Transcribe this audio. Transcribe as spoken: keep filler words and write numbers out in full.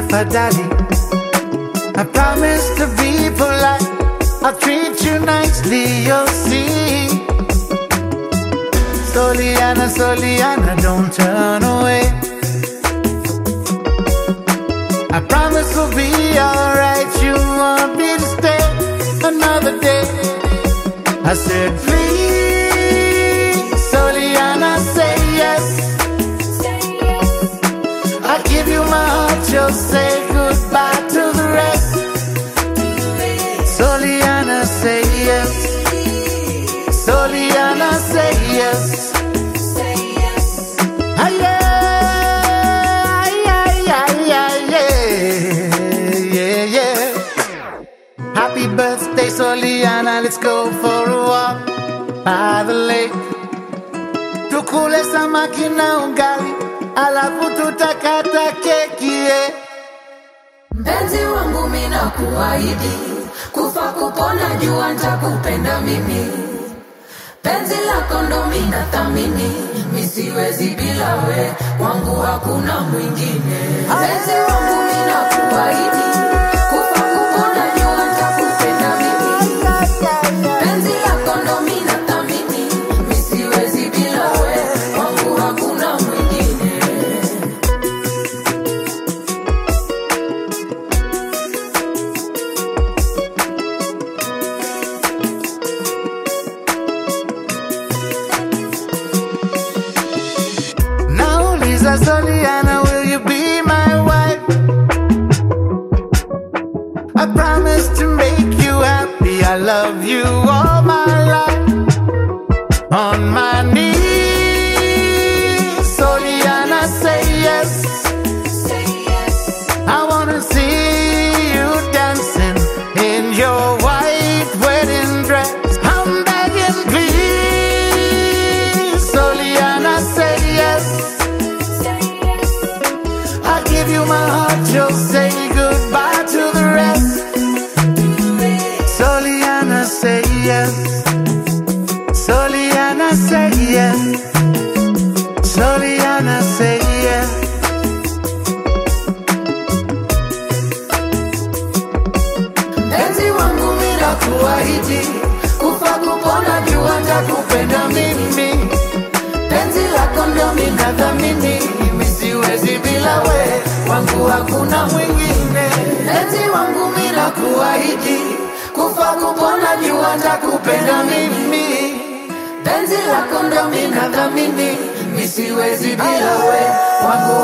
tafadhali. I promise to be polite, I'll treat you nicely, you'll see. Soliana, Soliana, don't turn away. I promise we'll be alright, you want me to stay another day. I said please, Soliana, say yes. I give you my heart, you'll say goodbye to the rest. Soliana, say yes. Soliana, say yes. Aye, aye, aye, aye, aye, yeah, yeah. Happy birthday, Soliana, let's go for a walk by the lake. Tukule samaki na ugali, alafu tutakata keki, yeah. Mpenzi wangu mina kuahidi, kufa kupona jua nitakupenda mimi. Penzi lako ndo mina thamini, mi siwezi bila we, wangu hakuna mwingine. Penzi wangu mina kuahidi, kufa kupona jua nitakupenda mimi. Penzi lako ndo mina thamini, mi siwezi bila we, wangu hakuna mwingine. Soliana, will you be my wife? I promise to make you happy. I love you all my life. On my knees, Soliana, say yes. Say yes. I wanna see you dancing in your white wedding dress. I'm begging, please, Soliana, say yes. Give you my heart, you'll say goodbye to the rest. Soliana, say yes. Soliana, say yes. Soliana, say yes. Penzi wangu mina kuahidi, kufa kupona jua nitakupenda mimi. Penzi lako ndo mina thamini, mi siwezi bila we, wangu hakuna mwingine. Penzi wangu mina kuahidi, kufa kupona jua nitakupenda mimi. Penzi lako ndo mina thamini, mi siwezi bila we, wangu